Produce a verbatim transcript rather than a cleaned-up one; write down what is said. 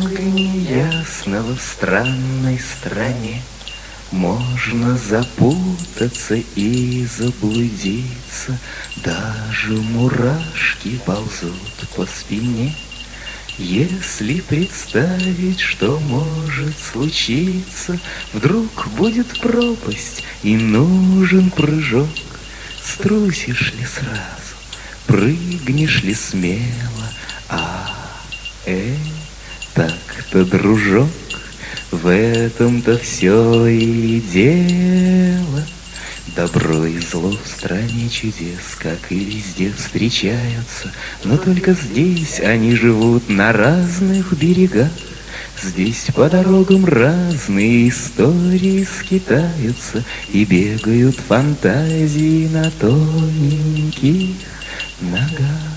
много неясного в странной стране. Можно запутаться и заблудиться, даже мурашки ползут по спине. Если представить, что может случиться, вдруг будет пропасть и нужен прыжок. Струсишь ли сразу, прыгнешь ли смело? А, э, так-то, дружок, в этом-то все и дело. Добро и зло в стране чудес, как и везде, встречаются, но только здесь они живут на разных берегах. Здесь по дорогам разные истории скитаются, и бегают фантазии на тоненьких ногах.